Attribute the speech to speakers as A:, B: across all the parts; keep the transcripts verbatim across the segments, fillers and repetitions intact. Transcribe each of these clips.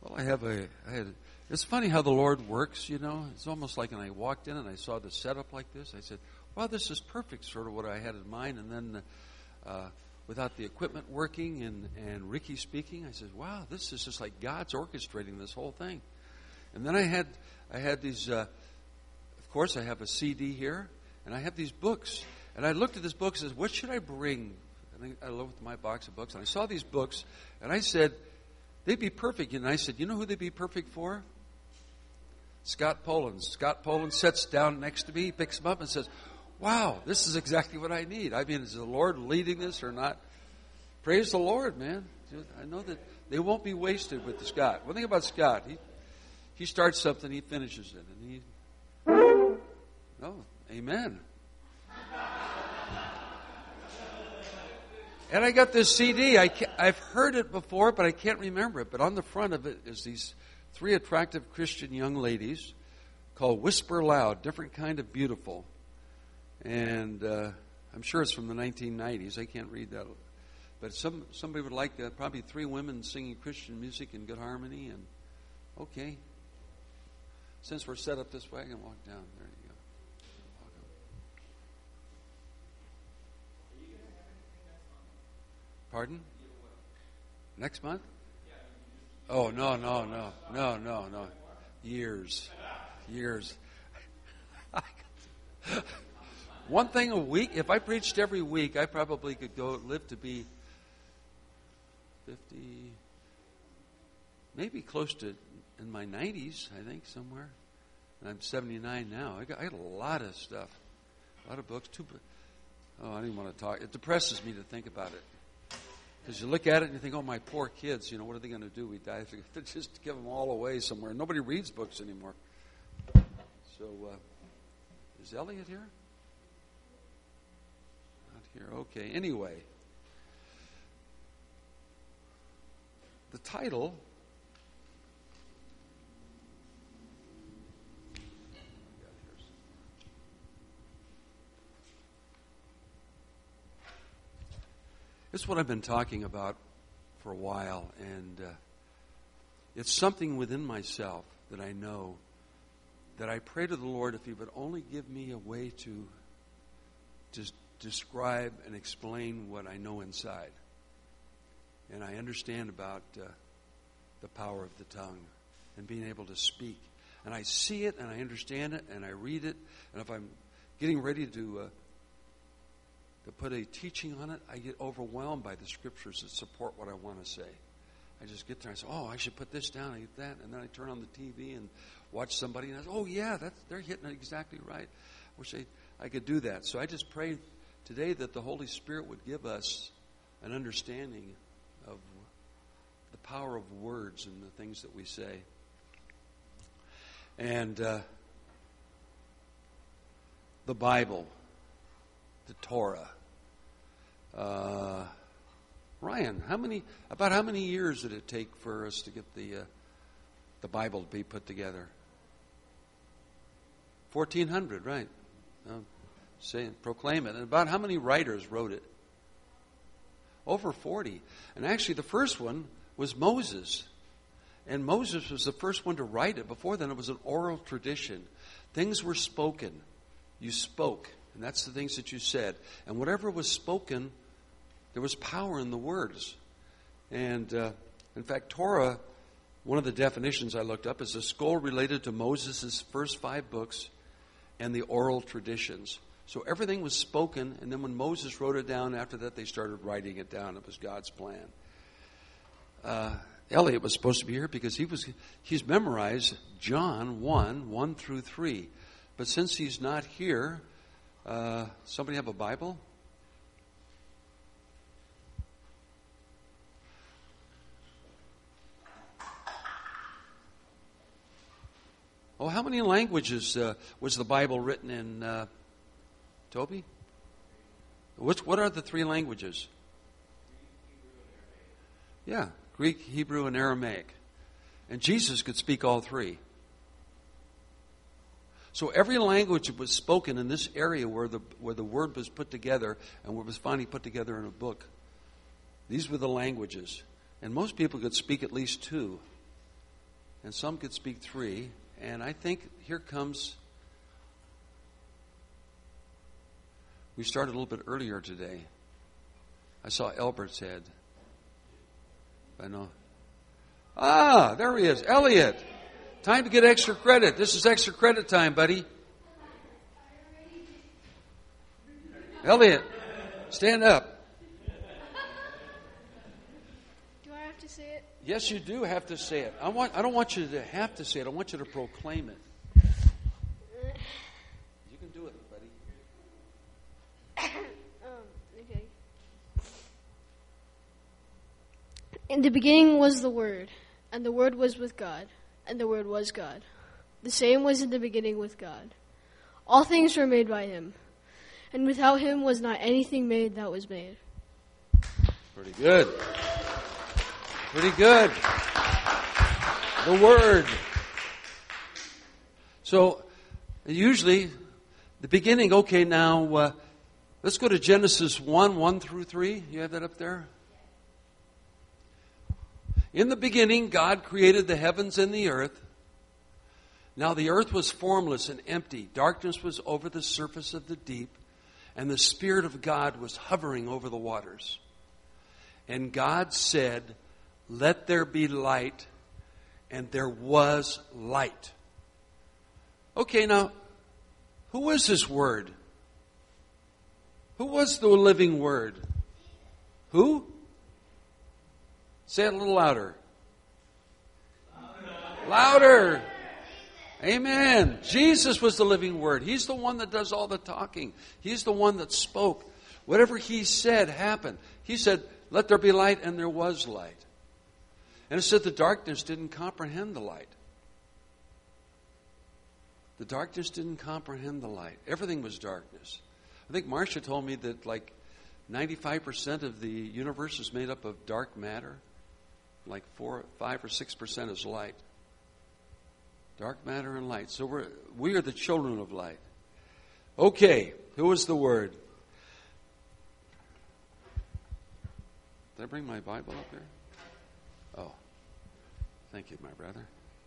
A: Well, I have a, I had, it's funny how the Lord works, you know. It's almost like when I walked in and I saw the setup like this, I said, wow, this is perfect, sort of what I had in mind. And then uh, without the equipment working and, and Ricky speaking, I said, wow, this is just like God's orchestrating this whole thing. And then I had, I had these, uh, of course, I have a C D here, and I have these books. And I looked at this book and said, what should I bring? And I, I looked at my box of books, and I saw these books, and I said, they'd be perfect. And I said, you know who they'd be perfect for? Scott Poland. Scott Poland sits down next to me, he picks them up and says, wow, this is exactly what I need. I mean, is the Lord leading this or not? Praise the Lord, man. I know that they won't be wasted with Scott. One thing about Scott, he he starts something, he finishes it. And he, oh, amen. And I got this C D. I I've heard it before, but I can't remember it. But on the front of it is these three attractive Christian young ladies called Whisper Loud, Different Kind of Beautiful. And uh, I'm sure it's from the nineteen nineties. I can't read that. But some somebody would like uh, probably three women singing Christian music in good harmony. And okay, since we're set up this way, I can walk down. There you go. Walk up. Pardon? Next month? Oh, no, no, no, no, no, no. Years. Years. One thing a week, if I preached every week, I probably could go live to be fifty, maybe close to in my nineties, I think, somewhere. And I'm seventy-nine now. I got, I got a lot of stuff, a lot of books. Too, oh, I don't even want to talk. It depresses me to think about it. Because you look at it and you think, oh, my poor kids, you know, what are they going to do? We die. Just give them all away somewhere. Nobody reads books anymore. So, uh, is Elliot here? Not here. Okay. Anyway, the title. This is what I've been talking about for a while, and uh, it's something within myself that I know that I pray to the Lord if He would only give me a way to just describe and explain what I know inside. And I understand about uh, the power of the tongue and being able to speak. And I see it, and I understand it, and I read it, and if I'm getting ready to... Uh, To put a teaching on it, I get overwhelmed by the scriptures that support what I want to say. I just get there and I say, oh, I should put this down, I get that, and then I turn on the T V and watch somebody, and I say, oh, yeah, that's, they're hitting it exactly right. I wish I, I could do that. So I just pray today that the Holy Spirit would give us an understanding of the power of words and the things that we say. And uh, the Bible, the Torah. Uh, Ryan, how many? About how many years did it take for us to get the uh, the Bible to be put together? Fourteen hundred, right? Uh, say, proclaim it. And about how many writers wrote it? Over forty. And actually, the first one was Moses, and Moses was the first one to write it. Before then, it was an oral tradition. Things were spoken. You spoke. And that's the things that you said. And whatever was spoken, there was power in the words. And, uh, in fact, Torah, one of the definitions I looked up, is a scroll related to Moses' first five books and the oral traditions. So everything was spoken, and then when Moses wrote it down, after that they started writing it down. It was God's plan. Uh, Elliot was supposed to be here because he was he's memorized John one, one through three. But since he's not here... Uh, somebody have a Bible? Oh, how many languages uh, was the Bible written in, uh, Toby? What's, what are the three languages? Yeah, Greek, Hebrew, and Aramaic. And Jesus could speak all three. So every language that was spoken in this area where the where the word was put together and where it was finally put together in a book, these were the languages. And most people could speak at least two. and some could speak three. And I think here comes, we started a little bit earlier today. I saw Elbert's head. I know. Ah, there he is, Elliot. Time to get extra credit. This is extra credit time, buddy. Elliot, stand up.
B: Do I have to say it?
A: Yes, you do have to say it. I want. I don't want you to have to say it. I want you to proclaim it. You can do it, buddy.
B: um, okay. In the beginning was the Word, and the Word was with God, and the Word was God. The same was in the beginning with God. All things were made by Him, and without Him was not anything made that was made.
A: Pretty good. Pretty good. The Word. So, usually, the beginning, okay, now, uh, let's go to Genesis one, one through three. You have that up there? In the beginning, God created the heavens and the earth. Now the earth was formless and empty. Darkness was over the surface of the deep, and the Spirit of God was hovering over the waters. And God said, "Let there be light," and there was light. Okay, now, who was this Word? Who was the living Word? Who? Say it a little louder. Louder. Louder. Amen. Jesus was the living Word. He's the one that does all the talking. He's the one that spoke. Whatever He said happened. He said, "Let there be light," and there was light. And it said the darkness didn't comprehend the light. The darkness didn't comprehend the light. Everything was darkness. I think Marcia told me that like ninety-five percent of the universe is made up of dark matter. Like four, five or six percent is light. Dark matter and light. So we're, we are the children of light. Okay, who was the Word? Did I bring my Bible up here? Oh, thank you, my brother.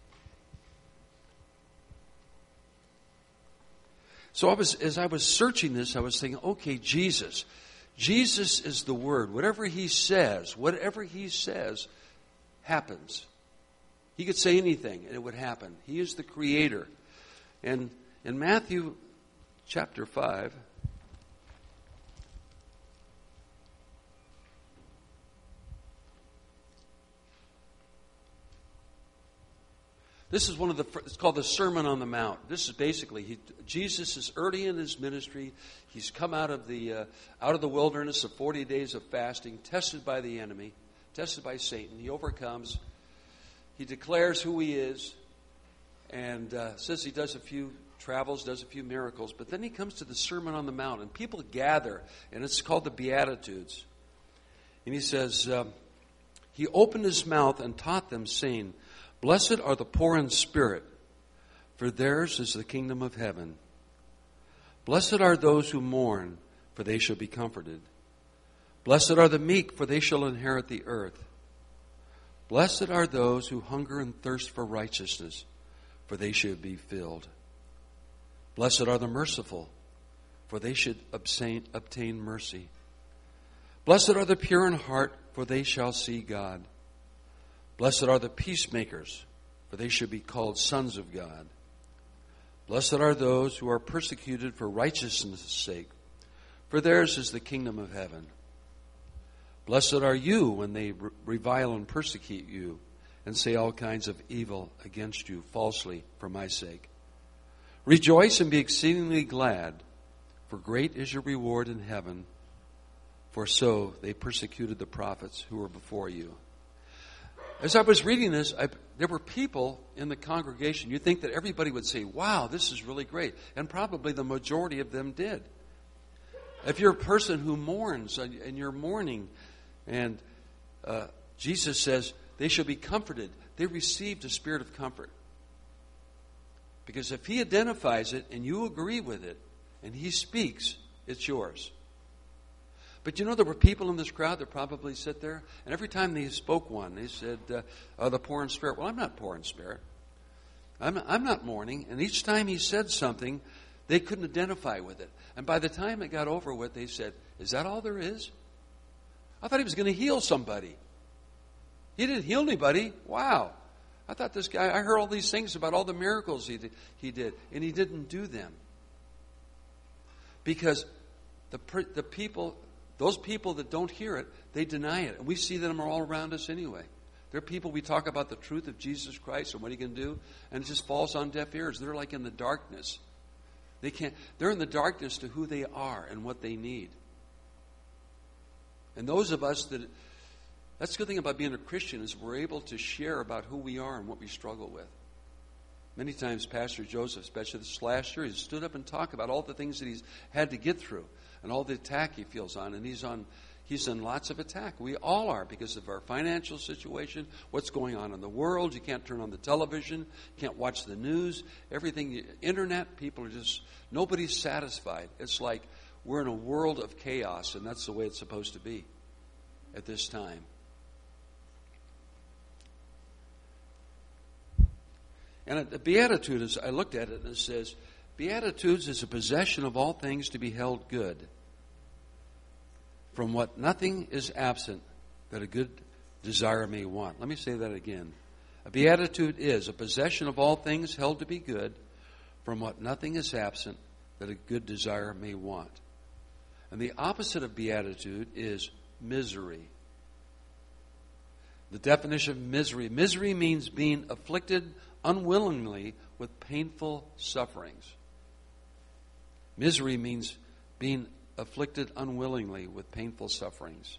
A: So I was, as I was searching this, I was thinking, okay, Jesus. Jesus is the Word. Whatever He says, whatever He says, happens. He could say anything and it would happen. He is the Creator. And in Matthew chapter five, this is one of the, it's called the Sermon on the Mount. This is basically, he, Jesus is early in His ministry. He's come out of the uh, out of the wilderness of forty days of fasting, tested by the enemy, tested by Satan. He overcomes. He declares who He is, and uh, says He does a few travels, does a few miracles. But then He comes to the Sermon on the Mount, and people gather, and it's called the Beatitudes. And He says, um, He opened His mouth and taught them, saying, "Blessed are the poor in spirit, for theirs is the kingdom of heaven. Blessed are those who mourn, for they shall be comforted. Blessed are the meek, for they shall inherit the earth. Blessed are those who hunger and thirst for righteousness, for they shall be filled. Blessed are the merciful, for they should obtain, obtain mercy. Blessed are the pure in heart, for they shall see God. Blessed are the peacemakers, for they shall be called sons of God. Blessed are those who are persecuted for righteousness' sake, for theirs is the kingdom of heaven. Blessed are you when they revile and persecute you and say all kinds of evil against you falsely for my sake. Rejoice and be exceedingly glad, for great is your reward in heaven, for so they persecuted the prophets who were before you." As I was reading this, I, there were people in the congregation. You'd think that everybody would say, "Wow, this is really great." And probably the majority of them did. If you're a person who mourns and you're mourning, and uh, Jesus says they shall be comforted, they received a spirit of comfort. Because if He identifies it and you agree with it and He speaks, it's yours. But you know, there were people in this crowd that probably sit there, and every time they spoke one, they said, uh, oh, the poor in spirit. Well, I'm not poor in spirit. I'm, I'm not mourning. And each time he said something, they couldn't identify with it. And by the time it got over with, they said, is that all there is? I thought he was going to heal somebody. He didn't heal anybody. Wow. I thought this guy, I heard all these things about all the miracles he did, he did, and he didn't do them. Because the the people, those people that don't hear it, they deny it. And we see them all around us anyway. There are people, we talk about the truth of Jesus Christ and what he can do, and it just falls on deaf ears. They're like in the darkness. They can't, they're in the darkness to who they are and what they need. And those of us that, that's the good thing about being a Christian, is we're able to share about who we are and what we struggle with. Many times Pastor Joseph, especially this last year, he stood up and talked about all the things that he's had to get through and all the attack he feels on. And he's on he's in lots of attack. We all are, because of our financial situation, what's going on in the world. You can't turn on the television, you can't watch the news, everything, internet, people are just, nobody's satisfied. It's like we're in a world of chaos, and that's the way it's supposed to be at this time. And the Beatitudes, I looked at it and it says, Beatitudes is a possession of all things to be held good, from what nothing is absent that a good desire may want. Let me say that again. A beatitude is a possession of all things held to be good, from what nothing is absent that a good desire may want. And the opposite of beatitude is misery. The definition of misery. Misery means being afflicted unwillingly with painful sufferings. Misery means being afflicted unwillingly with painful sufferings.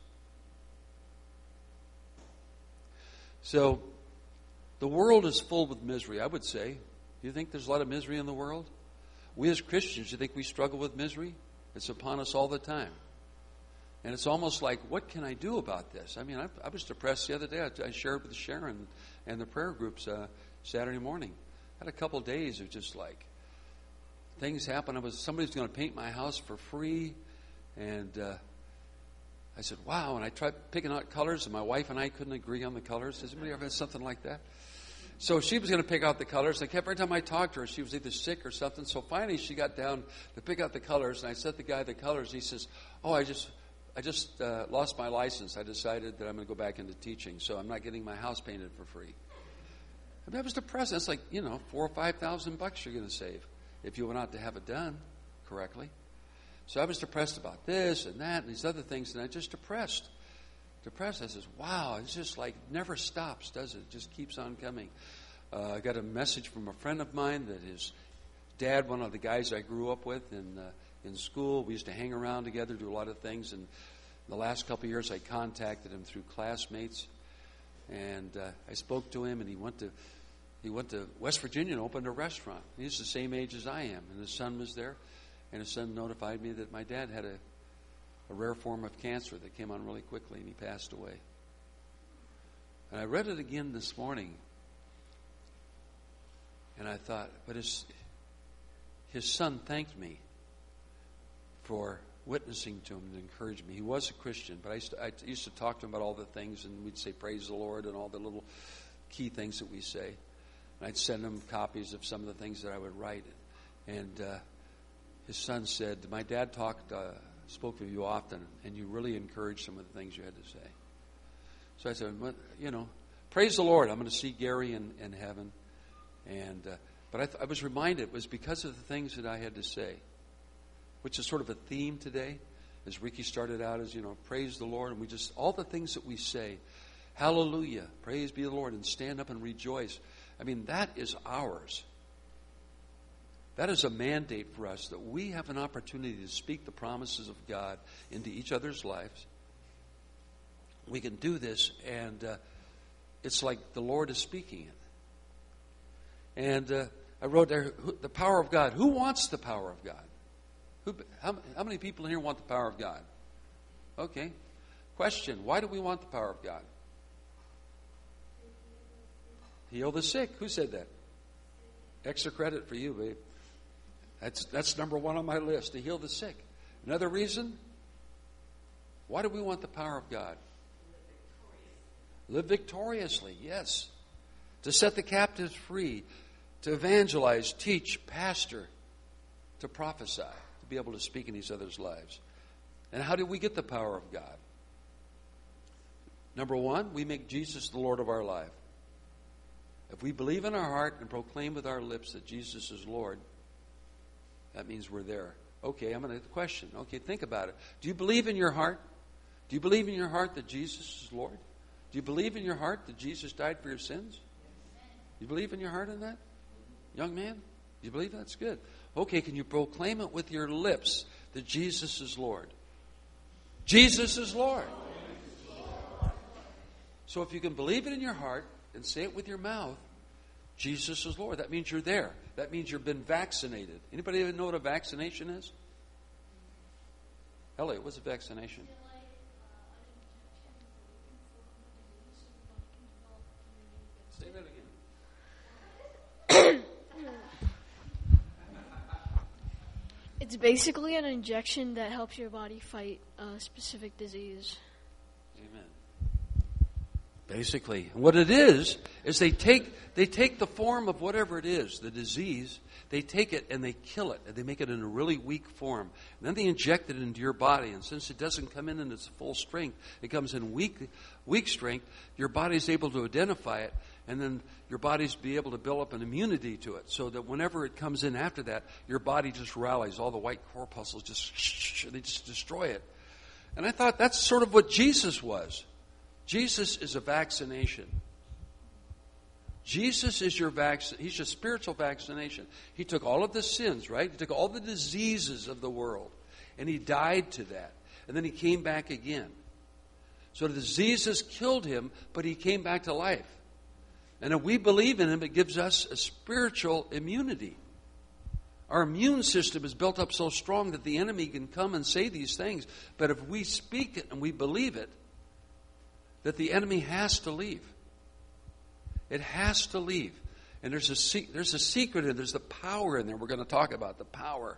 A: So, the world is full with misery, I would say. Do you think there's a lot of misery in the world? We as Christians, do you think we struggle with misery? It's upon us all the time. And it's almost like, what can I do about this? I mean, I, I was depressed the other day. I, I shared with Sharon and the prayer groups uh, Saturday morning. I had a couple of days of just like, things happen. I was somebody's going to paint my house for free, and uh, I said, "Wow!" And I tried picking out colors, and my wife and I couldn't agree on the colors. Has anybody ever had something like that? So she was going to pick out the colors. I kept every time I talked to her, she was either sick or something. So finally, she got down to pick out the colors, and I sent the guy the colors. And he says, "Oh, I just, I just uh, lost my license. I decided that I'm going to go back into teaching, so I'm not getting my house painted for free." I mean, I was depressed. That's like, you know, four or five thousand bucks you're going to save if you went out to have it done correctly. So I was depressed about this and that and these other things, and I just depressed. Depressed. I says, wow, it's just like never stops, does it? It just keeps on coming. Uh, I got a message from a friend of mine that his dad, one of the guys I grew up with in uh, in school, we used to hang around together, do a lot of things, and the last couple of years I contacted him through classmates, and uh, I spoke to him, and he went to He went to West Virginia and opened a restaurant. He's the same age as I am, and his son was there. And his son notified me that my dad had a, a rare form of cancer that came on really quickly, and he passed away. And I read it again this morning, and I thought, but his, his son thanked me for witnessing to him and encouraging me. He was a Christian, but I used, to, I used to talk to him about all the things, and we'd say, praise the Lord, and all the little key things that we say. And I'd send him copies of some of the things that I would write. And uh, his son said, my dad talked, uh, spoke with you often, and you really encouraged some of the things you had to say. So I said, well, you know, praise the Lord. I'm going to see Gary in, in heaven. And uh, But I, th- I was reminded it was because of the things that I had to say, which is sort of a theme today. As Ricky started out as, you know, praise the Lord. And we just, all the things that we say, hallelujah, praise be the Lord, and stand up and rejoice. I mean, that is ours. That is a mandate for us, that we have an opportunity to speak the promises of God into each other's lives. We can do this, and uh, it's like the Lord is speaking it. And uh, I wrote there, the power of God. Who wants the power of God? Who, how, how many people here want the power of God? Okay. Question, why do we want the power of God? Heal the sick. Who said that? Extra credit for you, babe. That's that's number one on my list, to heal the sick. Another reason? Why do we want the power of God? Live victoriously, yes. To set the captives free. to evangelize, teach, pastor, to prophesy, to be able to speak in these others' lives. And how do we get the power of God? Number one, we make Jesus the Lord of our life. If we believe in our heart and proclaim with our lips that Jesus is Lord, that means we're there. Okay, I'm going to question. Okay, think about it. Do you believe in your heart? Do you believe in your heart that Jesus is Lord? Do you believe in your heart that Jesus died for your sins? You believe in your heart in that? Young man, you believe that's good. Okay, can you proclaim it with your lips that Jesus is Lord? Jesus is Lord. So if you can believe it in your heart and say it with your mouth, Jesus is Lord. That means you're there. That means you've been vaccinated. Anybody even know what a vaccination is? Elliot, what's a vaccination? Say that again.
B: It's basically an injection that helps your body fight a specific disease.
A: Amen. Basically, what it is is they take they take the form of whatever it is, the disease. They take it and they kill it, and they make it in a really weak form. And then they inject it into your body, and since it doesn't come in in its full strength, it comes in weak weak strength. Your body's able to identify it, and then your body's be able to build up an immunity to it, so that whenever it comes in after that, your body just rallies. All the white corpuscles just they just destroy it. And I thought that's sort of what Jesus was. Jesus is a vaccination. Jesus is your vaccine. He's your spiritual vaccination. He took all of the sins, right? He took all the diseases of the world, and he died to that. And then he came back again. So the diseases killed him, but he came back to life. And if we believe in him, it gives us a spiritual immunity. Our immune system is built up so strong that the enemy can come and say these things. But if we speak it and we believe it, that the enemy has to leave. It has to leave. And there's a, there's a secret in there. There's the power in there. We're going to talk about the power.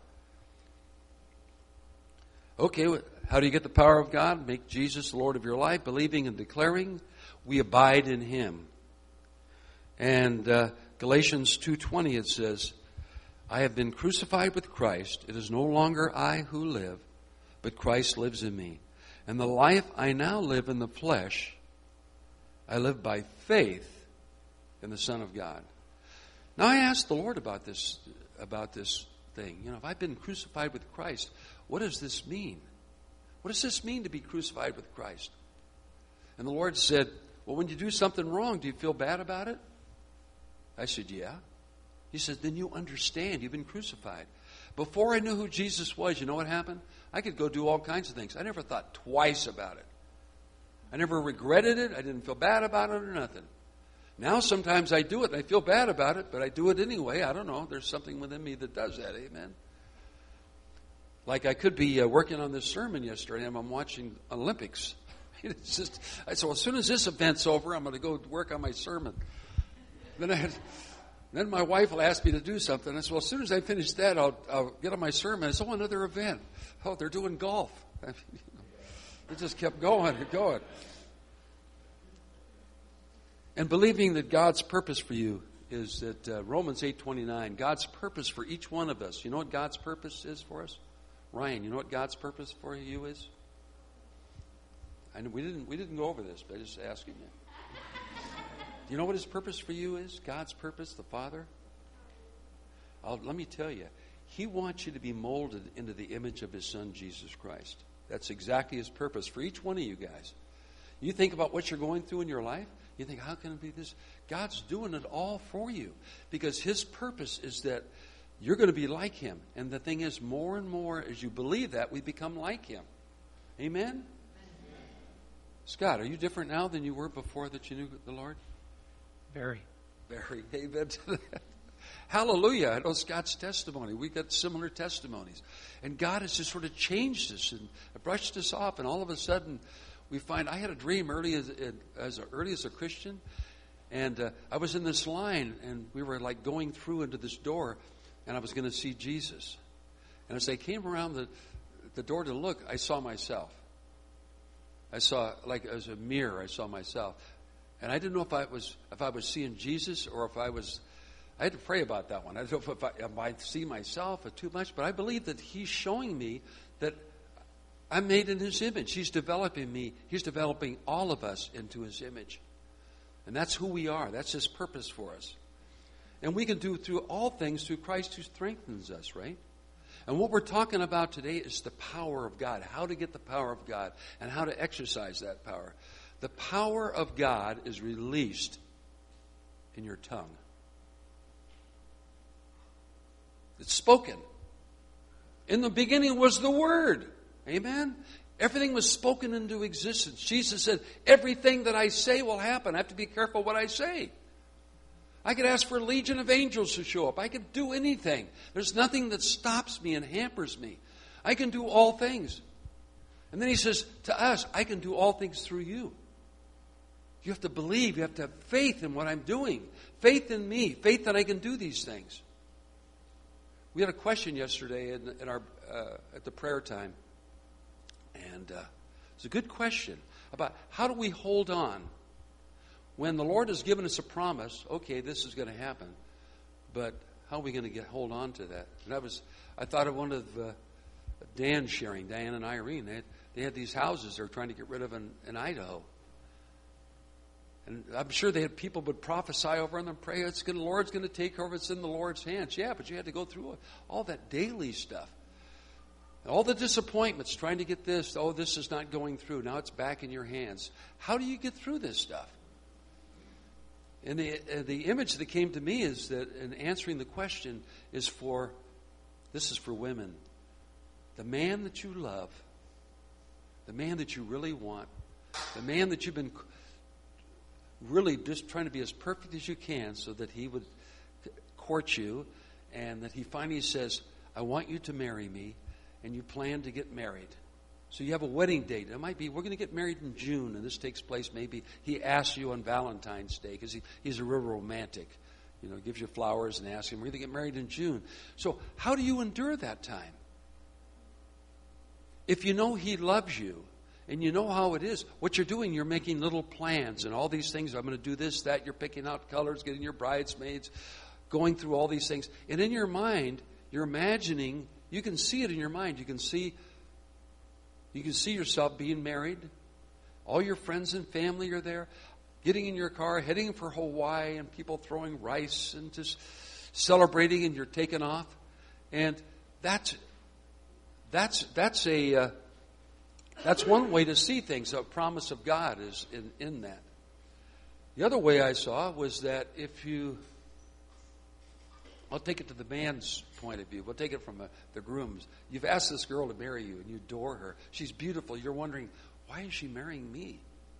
A: Okay, how do you get the power of God? Make Jesus the Lord of your life, believing and declaring. We abide in him. And uh, Galatians two twenty, it says, I have been crucified with Christ. It is no longer I who live, but Christ lives in me. And the life I now live in the flesh, I live by faith in the Son of God. Now I asked the Lord about this about this thing. You know, if I've been crucified with Christ, what does this mean? What does this mean to be crucified with Christ? And the Lord said, well, when you do something wrong, do you feel bad about it? I said, yeah. He said, then you understand. You've been crucified. Before I knew who Jesus was, you know what happened? I could go do all kinds of things. I never thought twice about it. I never regretted it. I didn't feel bad about it or nothing. Now sometimes I do it and I feel bad about it, but I do it anyway. I don't know. There's something within me that does that. Amen. Like I could be uh, working on this sermon yesterday and I'm watching Olympics. It's just, I said, well, as soon as this event's over, I'm going to go work on my sermon. Then I had, then my wife will ask me to do something. I said, well, as soon as I finish that, I'll, I'll get on my sermon. I said, oh, another event. Oh, they're doing golf. I mean, you know, it just kept going and going. And believing that God's purpose for you is that uh, Romans eight twenty-nine, God's purpose for each one of us. You know what God's purpose is for us? Ryan, you know what God's purpose for you is? I know we didn't we didn't go over this, but I'm just asking you. Do you know what his purpose for you is? God's purpose, the Father? I'll, let me tell you, he wants you to be molded into the image of his Son, Jesus Christ. That's exactly his purpose for each one of you guys. You think about what you're going through in your life, you think, how can it be this? God's doing it all for you because his purpose is that you're going to be like him. And the thing is, more and more as you believe that, we become like him. Amen? Amen. Scott, are you different now than you were before that you knew the Lord?
C: Very.
A: Very. Amen to that. Hallelujah. I know Scott's testimony. We got similar testimonies. And God has just sort of changed us and brushed us off. And all of a sudden, we find, I had a dream early as, as early as a Christian. And uh, I was in this line, and we were like going through into this door, and I was going to see Jesus. And as I came around the, the door to look, I saw myself. I saw, like as a mirror, I saw myself. And I didn't know if I was if I was seeing Jesus or if I was I had to pray about that one. I don't know if I, if I see myself or too much, but I believe that he's showing me that I'm made in his image. He's developing me. He's developing all of us into his image. And that's who we are. That's his purpose for us. And we can do through all things through Christ who strengthens us, right? And what we're talking about today is the power of God, how to get the power of God and how to exercise that power. The power of God is released in your tongue. It's spoken. In the beginning was the Word. Amen? Everything was spoken into existence. Jesus said, everything that I say will happen. I have to be careful what I say. I could ask for a legion of angels to show up. I could do anything. There's nothing that stops me and hampers me. I can do all things. And then he says to us, I can do all things through you. You have to believe. You have to have faith in what I'm doing. Faith in me. Faith that I can do these things. We had a question yesterday in, in our uh, at the prayer time. And uh, it's a good question about how do we hold on when the Lord has given us a promise. Okay, this is going to happen, but how are we going to get hold on to that? And I was, I thought of one of uh, Dan sharing, Dan and Irene. They had, they had these houses they're trying to get rid of in, in Idaho, and I'm sure they had people would prophesy over them and pray. It's going, the Lord's going to take over. It's in the Lord's hands. Yeah, but you had to go through all that daily stuff. All the disappointments, trying to get this, oh, this is not going through. Now it's back in your hands. How do you get through this stuff? And the uh, the image that came to me is that in answering the question is for, this is for women. The man that you love, the man that you really want, the man that you've been really just trying to be as perfect as you can so that he would court you, and that he finally says, I want you to marry me. And you plan to get married. So you have a wedding date. It might be, we're going to get married in June, and this takes place maybe, he asks you on Valentine's Day, because he, he's a real romantic. You know, gives you flowers and asks him, we're going to get married in June. So how do you endure that time? If you know he loves you, and you know how it is, what you're doing, you're making little plans, and all these things, I'm going to do this, that, you're picking out colors, getting your bridesmaids, going through all these things. And in your mind, you're imagining. You can see it in your mind. You can see you can see yourself being married. All your friends and family are there. Getting in your car, heading for Hawaii, and people throwing rice and just celebrating, and you're taking off. And that's that's that's a uh, that's one way to see things. A promise of God is in, in that. The other way I saw was that if you I'll take it to the man's point of view. We'll take it from uh, the groom's. You've asked this girl to marry you, and you adore her. She's beautiful. You're wondering, why is she marrying me?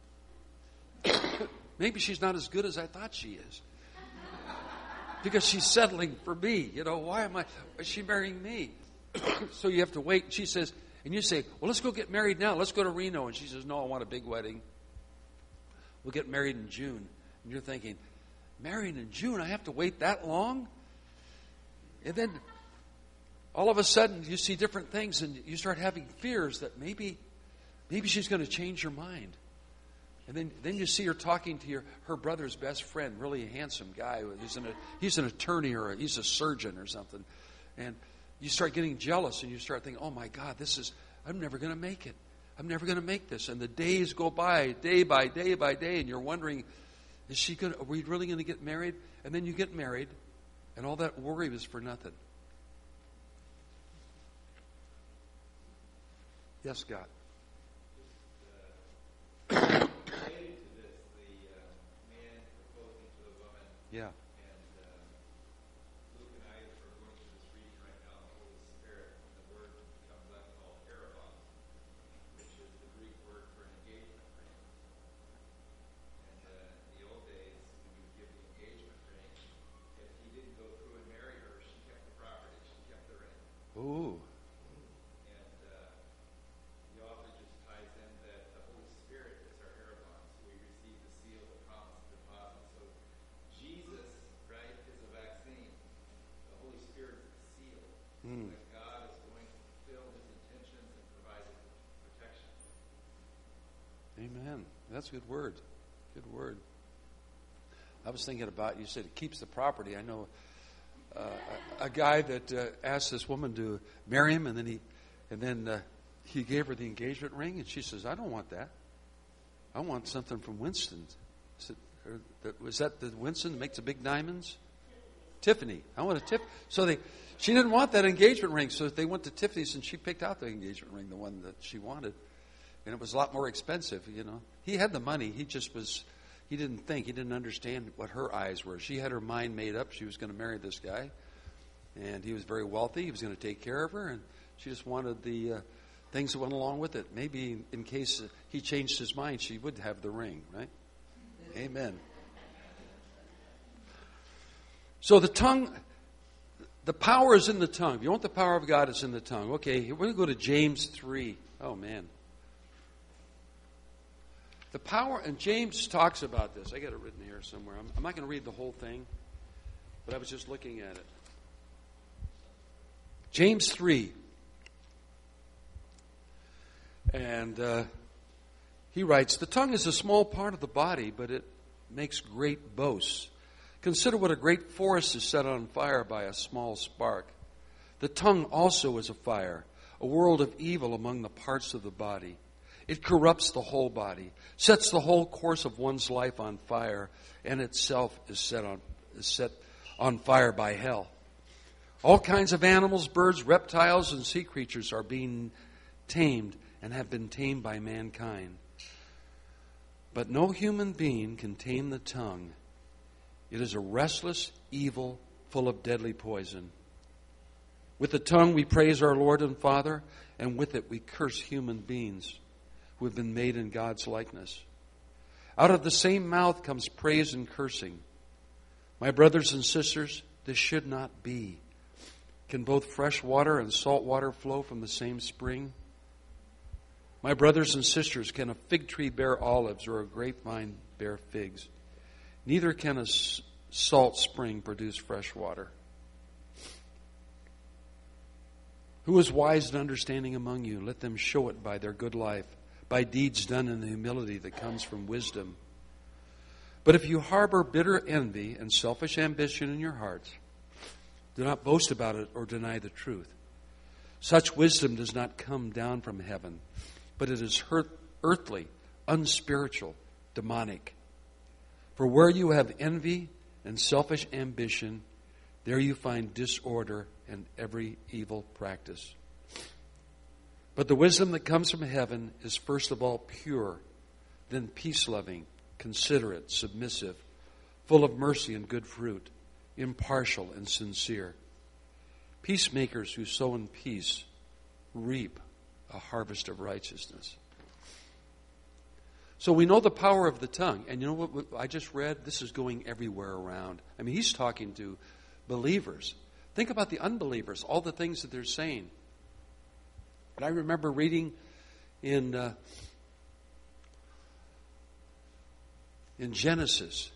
A: Maybe she's not as good as I thought she is. Because she's settling for me. You know, why am I, is she marrying me? So you have to wait. She says, and you say, well, let's go get married now. Let's go to Reno. And she says, no, I want a big wedding. We'll get married in June. And you're thinking, married in June? I have to wait that long? And then all of a sudden you see different things, and you start having fears that maybe maybe she's going to change her mind. And then, then you see her talking to your her brother's best friend, really a handsome guy. He's an, he's an attorney or a, he's a surgeon or something. And you start getting jealous, and you start thinking, oh my God, this is, I'm never going to make it. I'm never going to make this. And the days go by, day by day by day, and you're wondering, is she going? Are we really going to get married? And then you get married. And all that worry was for nothing. Yes, Scott.
C: Uh, related to this, the uh, man proposing to the woman.
A: Yeah.
C: And uh, Luke and I are going through this reading right now, the Holy Spirit. And the word comes up called eros, which is the Greek word for an engagement ring. And uh, in the old days, when you give the engagement ring, if he didn't go through and marry her, she kept the property, she kept the ring.
A: Ooh.
C: And uh, the author just ties in that the Holy Spirit is our eros, so we receive the seal, the promise, the deposit. So Jesus, right, is a vaccine. The Holy Spirit is the seal.
A: Mm.
C: That God is going to fulfill his intentions and provide his protection.
A: Amen. That's a good word. Good word. I was thinking about, you said it keeps the property. I know uh, a, a guy that uh, asked this woman to marry him, and then he, and then uh, he gave her the engagement ring, and she says, "I don't want that. I want something from Winston." Said, was that the Winston that makes the big diamonds? Tiffany. I want a tip. So they, she didn't want that engagement ring, so they went to Tiffany's, and she picked out the engagement ring, the one that she wanted, and it was a lot more expensive. You know, he had the money. He just was. He didn't think. He didn't understand what her eyes were. She had her mind made up. She was going to marry this guy, and he was very wealthy. He was going to take care of her, and she just wanted the uh, things that went along with it. Maybe in case he changed his mind, she would have the ring, right? Amen. So the tongue, the power is in the tongue. If you want the power of God, it's in the tongue. Okay, we're going to go to James three. Oh, man. The power, and James talks about this. I got it written here somewhere. I'm, I'm not going to read the whole thing, but I was just looking at it. James three. And uh, he writes, "The tongue is a small part of the body, but it makes great boasts. Consider what a great forest is set on fire by a small spark. The tongue also is a fire, a world of evil among the parts of the body. It corrupts the whole body, sets the whole course of one's life on fire, and itself is set on, is set on fire by hell. All kinds of animals, birds, reptiles, and sea creatures are being tamed and have been tamed by mankind. But no human being can tame the tongue. It is a restless evil full of deadly poison. With the tongue we praise our Lord and Father, and with it we curse human beings who have been made in God's likeness. Out of the same mouth comes praise and cursing. My brothers and sisters, this should not be. Can both fresh water and salt water flow from the same spring? My brothers and sisters, can a fig tree bear olives or a grapevine bear figs? Neither can a salt spring produce fresh water. Who is wise and understanding among you? Let them show it by their good life, by deeds done in the humility that comes from wisdom. But if you harbor bitter envy and selfish ambition in your hearts, do not boast about it or deny the truth. Such wisdom does not come down from heaven, but it is earthly, unspiritual, demonic. For where you have envy and selfish ambition, there you find disorder and every evil practice. But the wisdom that comes from heaven is first of all pure, then peace-loving, considerate, submissive, full of mercy and good fruit, impartial and sincere. Peacemakers who sow in peace reap a harvest of righteousness." So we know the power of the tongue. And you know what I just read? This is going everywhere around. I mean, he's talking to believers. Think about the unbelievers, all the things that they're saying. And I remember reading in uh, in Genesis,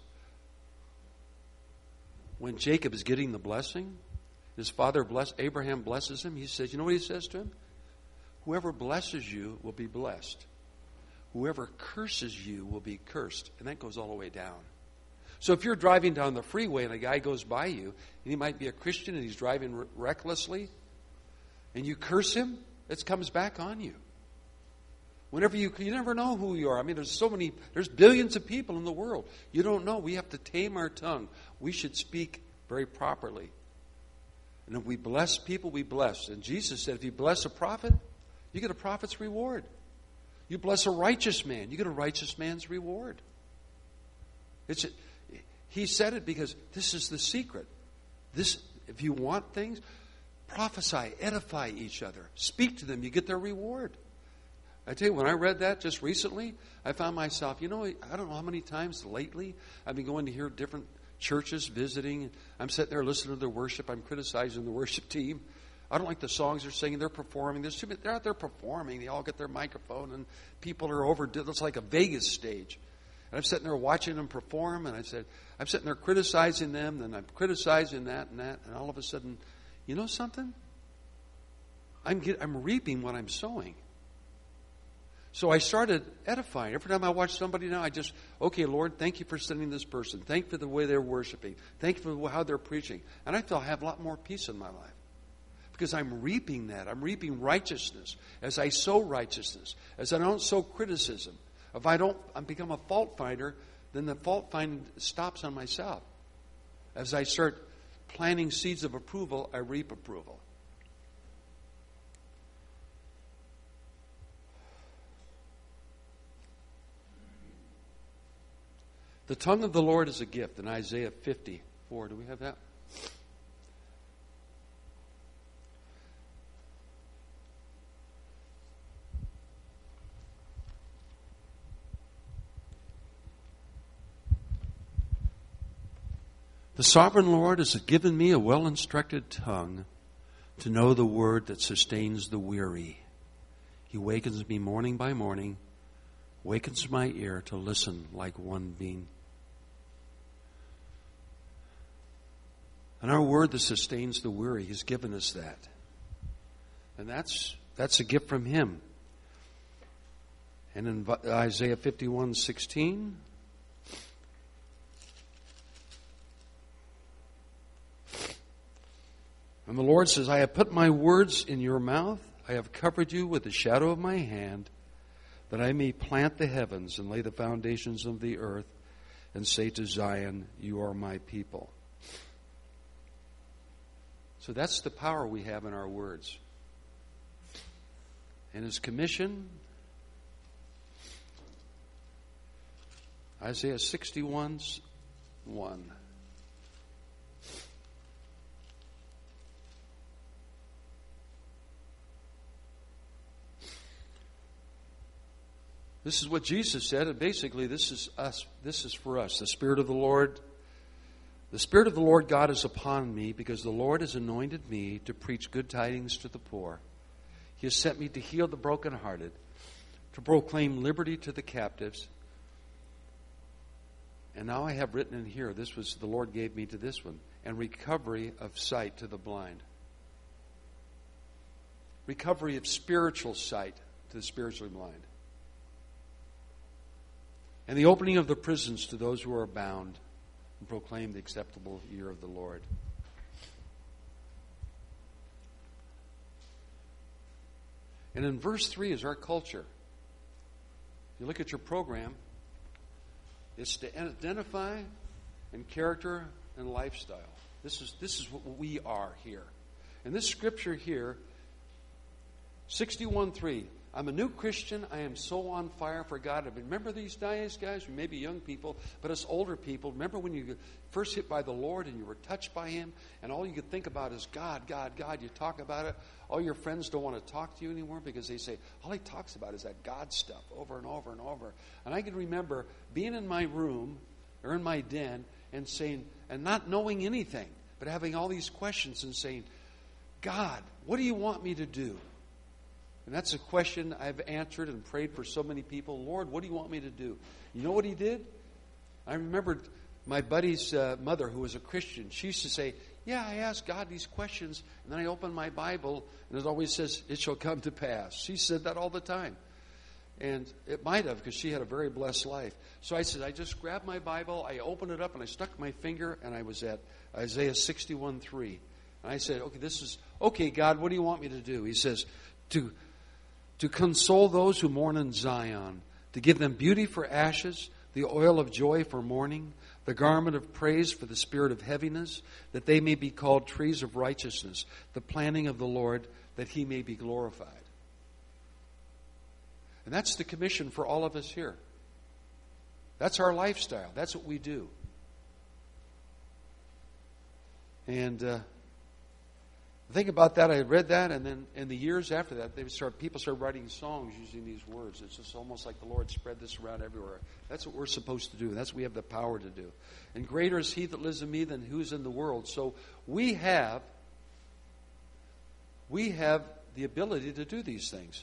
A: when Jacob is getting the blessing, his father bless Abraham blesses him. He says, you know what he says to him? Whoever blesses you will be blessed. Whoever curses you will be cursed. And that goes all the way down. So if you're driving down the freeway and a guy goes by you, and he might be a Christian and he's driving re- recklessly, and you curse him, it comes back on you. Whenever you, you never know who you are. I mean, there's so many, there's billions of people in the world. You don't know. We have to tame our tongue. We should speak very properly. And if we bless people, we bless. And Jesus said, if you bless a prophet, you get a prophet's reward. You bless a righteous man, you get a righteous man's reward. It's a, he said it because this is the secret. This, if you want things, prophesy, edify each other, speak to them, you get their reward. I tell you, when I read that just recently, I found myself, you know, I don't know how many times lately I've been going to hear different churches visiting. I'm sitting there listening to their worship. I'm criticizing the worship team. I don't like the songs they're singing. They're performing. There's too many, they're out there performing. They all get their microphone, and people are over. It's like a Vegas stage. And I'm sitting there watching them perform, and I said, I'm sitting there criticizing them, and I'm criticizing that and that, and all of a sudden, you know something? I'm get, I'm reaping what I'm sowing. So I started edifying. Every time I watch somebody now, I just, okay, Lord, thank you for sending this person. Thank you for the way they're worshiping. Thank you for how they're preaching. And I feel I have a lot more peace in my life. Because I'm reaping that. I'm reaping righteousness. As I sow righteousness. As I don't sow criticism. If I don't I become a fault finder, then the fault finding stops on myself. As I start planting seeds of approval, I reap approval. The tongue of the Lord is a gift in Isaiah fifty-four. Do we have that? The sovereign Lord has given me a well-instructed tongue to know the word that sustains the weary. He wakens me morning by morning, wakens my ear to listen like one being. And our word that sustains the weary, He's given us that. And that's that's a gift from Him. And in Isaiah fifty-one sixteen, and the Lord says, I have put my words in your mouth. I have covered you with the shadow of my hand, that I may plant the heavens and lay the foundations of the earth, and say to Zion, you are my people. So that's the power we have in our words. And His commission, Isaiah sixty-one one. This is what Jesus said, and basically this is us. This is for us. The Spirit of the Lord, the Spirit of the Lord God is upon me, because the Lord has anointed me to preach good tidings to the poor. He has sent me to heal the brokenhearted, to proclaim liberty to the captives. And now I have written in here, this was the Lord gave me to this one, and recovery of sight to the blind. Recovery of spiritual sight to the spiritually blind. And the opening of the prisons to those who are bound, and proclaim the acceptable year of the Lord. And in verse three is our culture. If you look at your program, it's to identify in character and lifestyle. This is this is what we are here. And this scripture here, sixty-one three. I'm a new Christian. I am so on fire for God. I remember these days, guys, maybe young people, but us older people, remember when you were first hit by the Lord and you were touched by Him, and all you could think about is God, God, God. You talk about it. All your friends don't want to talk to you anymore because they say, all he talks about is that God stuff over and over and over. And I can remember being in my room or in my den and saying, and not knowing anything, but having all these questions and saying, God, what do you want me to do? And that's a question I've answered and prayed for so many people. Lord, what do you want me to do? You know what He did? I remembered my buddy's uh, mother, who was a Christian. She used to say, yeah, I asked God these questions, and then I open my Bible, and it always says, it shall come to pass. She said that all the time. And it might have, because she had a very blessed life. So I said, I just grabbed my Bible, I opened it up, and I stuck my finger, and I was at Isaiah sixty-one three. And I said, okay, this is, okay, God, what do you want me to do? He says, to... To console those who mourn in Zion, to give them beauty for ashes, the oil of joy for mourning, the garment of praise for the spirit of heaviness, that they may be called trees of righteousness, the planting of the Lord, that He may be glorified. And that's the commission for all of us here. That's our lifestyle. That's what we do. And uh, think about that. I read that, and then in the years after that, they start people started writing songs using these words. It's just almost like the Lord spread this around everywhere. That's what we're supposed to do. That's what we have the power to do. And greater is He that lives in me than who's in the world. So we have, we have the ability to do these things.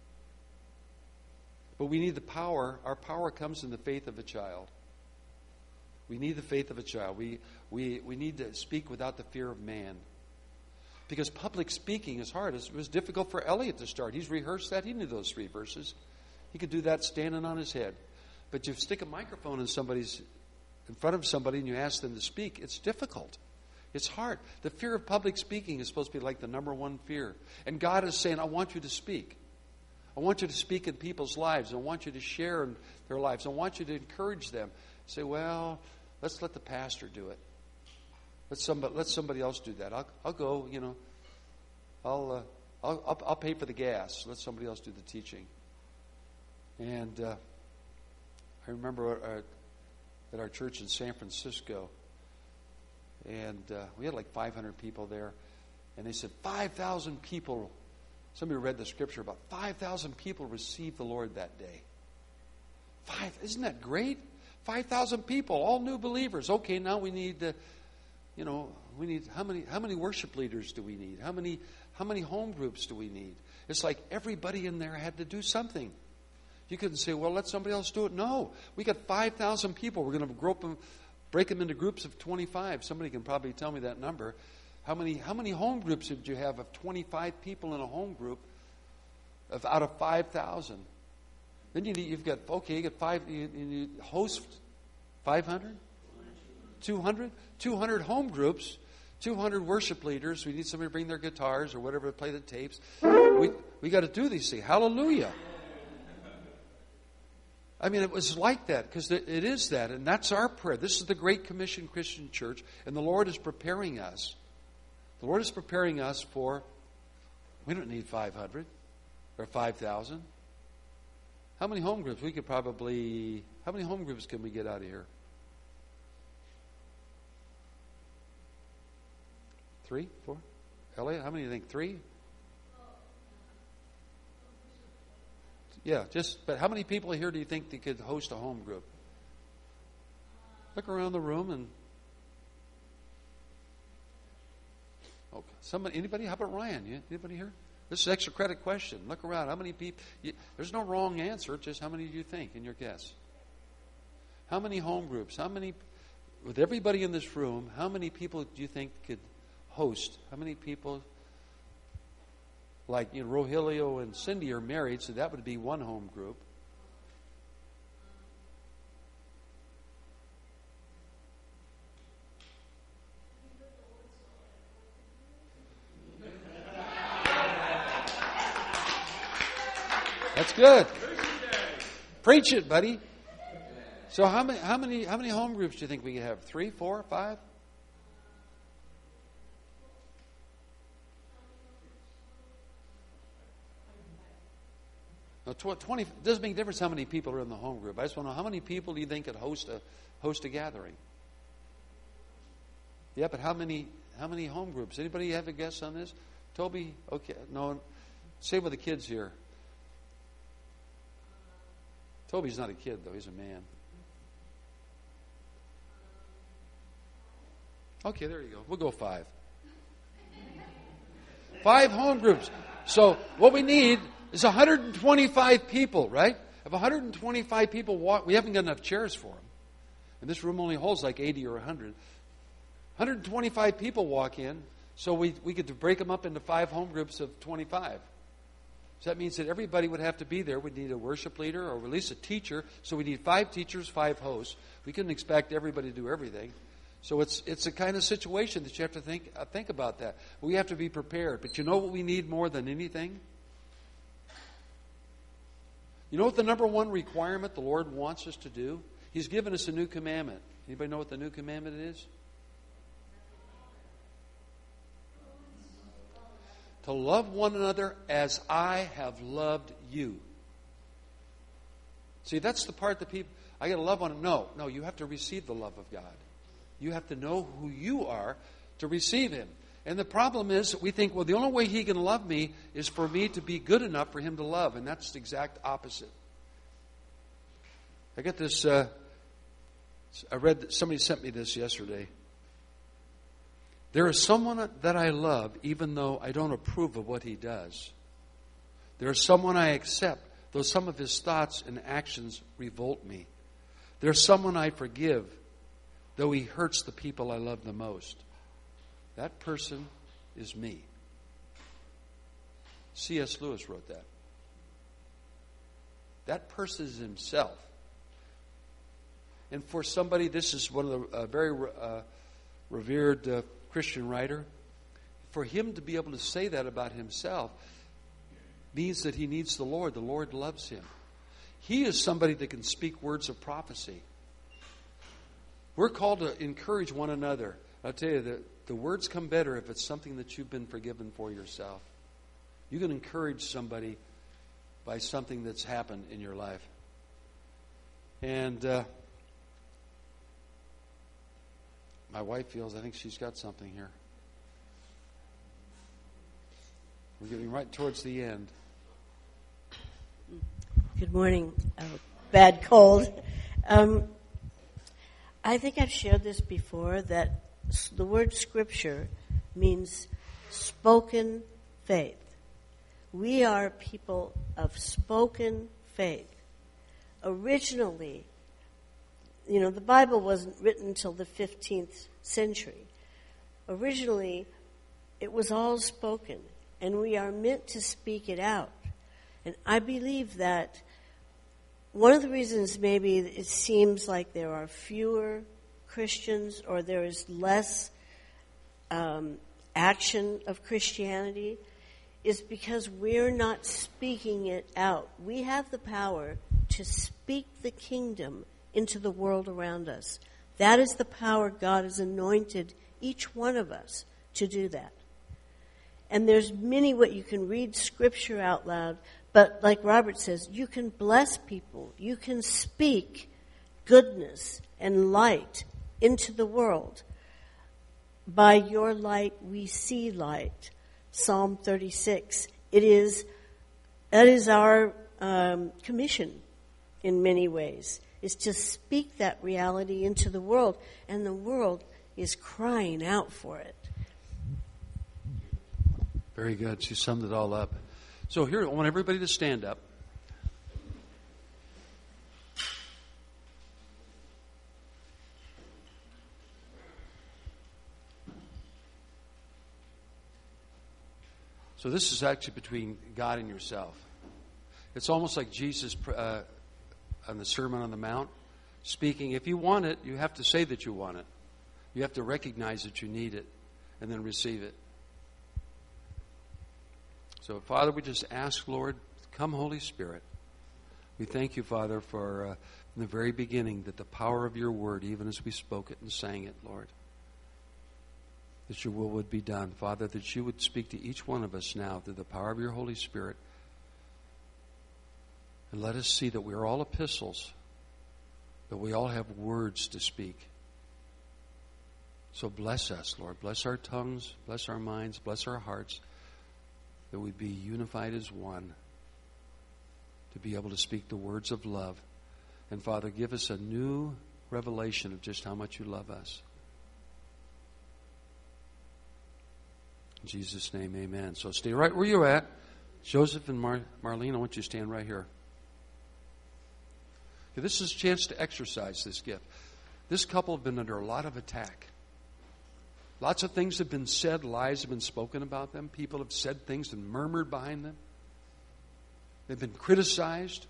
A: But we need the power. Our power comes in the faith of a child. We need the faith of a child. We we we need to speak without the fear of man. Because public speaking is hard. It was difficult for Elliot to start. He's rehearsed that. He knew those three verses. He could do that standing on his head. But you stick a microphone in somebody's, in front of somebody and you ask them to speak, it's difficult. It's hard. The fear of public speaking is supposed to be like the number one fear. And God is saying, I want you to speak. I want you to speak in people's lives. I want you to share in their lives. I want you to encourage them. Say, well, let's let the pastor do it. Let somebody, let somebody else do that. I'll, I'll go, you know, I'll, uh, I'll, I'll, I'll pay for the gas. Let somebody else do the teaching. And uh, I remember our, at our church in San Francisco, and uh, we had like five hundred people there, and they said five thousand people. Somebody read the scripture about five thousand people received the Lord that day. Five, isn't that great? Five thousand people, all new believers. Okay, now we need, uh, you know, we need how many? How many worship leaders do we need? How many? How many home groups do we need? It's like everybody in there had to do something. You couldn't say, well, let somebody else do it. No, we got five thousand people. We're going to group them, break them into groups of twenty-five. Somebody can probably tell me that number. How many how many home groups did you have of twenty-five people in a home group of out of five thousand? Then you, you've got, okay, you got five, you, you host five hundred? two hundred? two hundred home groups, two hundred worship leaders. We need somebody to bring their guitars or whatever to play the tapes. We, we got to do these things. Hallelujah. I mean, it was like that because it is that, and that's our prayer. This is the Great Commission Christian Church, and the Lord is preparing us. The Lord is preparing us for, we don't need five hundred or five thousand. How many home groups? We could probably, how many home groups can we get out of here? Three? Four? Elliot, how many do you think? Three? Yeah, just, but how many people here do you think they could host a home group? Look around the room and, okay, somebody, anybody? How about Ryan? Yeah, anybody here? This is an extra credit question. Look around. How many people? You, there's no wrong answer. Just how many do you think in your guess? How many home groups? How many, with everybody in this room, how many people do you think could host? How many people? Like, you know, Rogelio and Cindy are married, so that would be one home group. That's good. Preach it, buddy. So how many how many how many home groups do you think we could have? Three, four, five? No, twenty. It doesn't make a difference how many people are in the home group. I just want to know how many people do you think could host a host a gathering? Yeah, but how many how many home groups? Anybody have a guess on this? Toby? Okay, no. Say with the kids here. Toby's not a kid, though. He's a man. Okay, there you go. We'll go five. Five home groups. So what we need is one hundred twenty-five people, right? If one hundred twenty-five people walk, we haven't got enough chairs for them. And this room only holds like eighty or one hundred. one hundred twenty-five people walk in, so we, we could break them up into five home groups of twenty-five. So that means that everybody would have to be there. We'd need a worship leader or at least a teacher. So we need five teachers, five hosts. We couldn't expect everybody to do everything. So it's it's a kind of situation that you have to think uh, think about that. We have to be prepared. But you know what we need more than anything? You know what the number one requirement the Lord wants us to do? He's given us a new commandment. Anybody know what the new commandment is? To love one another as I have loved you. See, that's the part that people, I got to love one. No, no, you have to receive the love of God. You have to know who you are to receive Him. And the problem is that we think, well, the only way He can love me is for me to be good enough for Him to love. And that's the exact opposite. I got this, uh, I read, somebody sent me this yesterday. There is someone that I love even though I don't approve of what he does. There is someone I accept though some of his thoughts and actions revolt me. There is someone I forgive though he hurts the people I love the most. That person is me. C S Lewis wrote that. That person is himself. And for somebody, this is one of the uh, very uh, revered uh, Christian writer, for him to be able to say that about himself means that he needs the Lord. The Lord loves him. He is somebody that can speak words of prophecy. We're called to encourage one another. I'll tell you, the, the words come better if it's something that you've been forgiven for yourself. You can encourage somebody by something that's happened in your life. And uh, my wife feels, I think she's got something here. We're getting right towards the end.
D: Good morning. Uh, bad cold. Um, I think I've shared this before, that the word scripture means spoken faith. We are people of spoken faith. Originally, you know, the Bible wasn't written until the fifteenth century. Originally, it was all spoken, and we are meant to speak it out. And I believe that one of the reasons maybe it seems like there are fewer Christians or there is less um, action of Christianity is because we're not speaking it out. We have the power to speak the kingdom into the world around us. That is the power God has anointed each one of us to do that. And there's many ways you can read scripture out loud, but like Robert says, you can bless people. You can speak goodness and light into the world. By your light we see light. Psalm thirty-six. It is, that is our um, commission in many ways, is to speak that reality into the world. And the world is crying out for it.
A: Very good. She summed it all up. So here, I want everybody to stand up. So this is actually between God and yourself. It's almost like Jesus uh, on the Sermon on the Mount speaking. If you want it, you have to say that you want it. You have to recognize that you need it and then receive it. So, Father, we just ask, Lord, come, Holy Spirit. We thank you, Father, for uh, in the very beginning that the power of your word, even as we spoke it and sang it, Lord, that your will would be done. Father, that you would speak to each one of us now through the power of your Holy Spirit. And let us see that we are all epistles, that we all have words to speak. So bless us, Lord. Bless our tongues, bless our minds, bless our hearts, that we'd be unified as one, to be able to speak the words of love. And Father, give us a new revelation of just how much you love us. In Jesus' name, amen. So stay right where you're at. Joseph and Mar- Marlene, I want you to stand right here. Okay, this is a chance to exercise this gift. This couple have been under a lot of attack. Lots of things have been said, lies have been spoken about them. People have said things and murmured behind them. They've been criticized.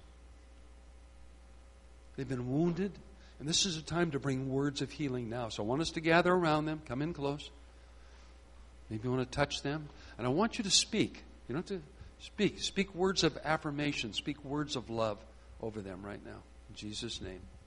A: They've been wounded. And this is a time to bring words of healing now. So I want us to gather around them. Come in close. Maybe you want to touch them. And I want you to speak. You don't have to speak. Speak words of affirmation. Speak words of love over them right now. In Jesus' name.